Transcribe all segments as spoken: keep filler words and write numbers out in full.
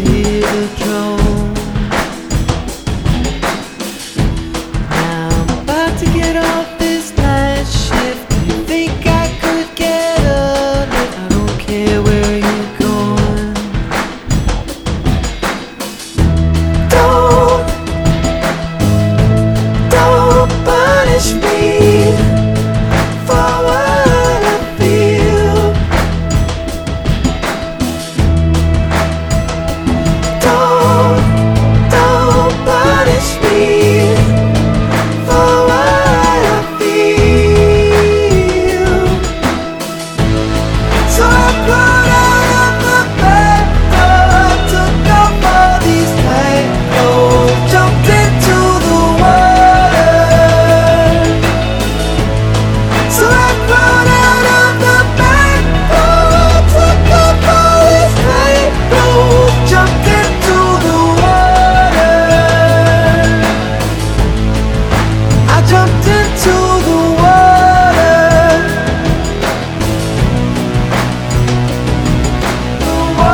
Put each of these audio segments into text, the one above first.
hear the drone. Now I'm about to get off this night shift. You think I could get a lift? I don't care where you're going. Don't, don't punish me for what I feel. Don't, don't punish me for what I feel. So I put out of the back door, took off all these tight clothes, jumped into the water. So I put out of the back door, took off all these tight clothes, jumped into the water. I jumped into the water. The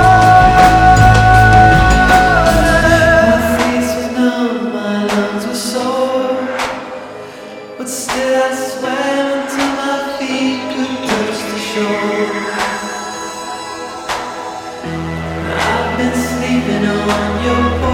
water. My face was numb, my lungs were sore, but still I swam until my feet could touch the shore. I've been sleeping on your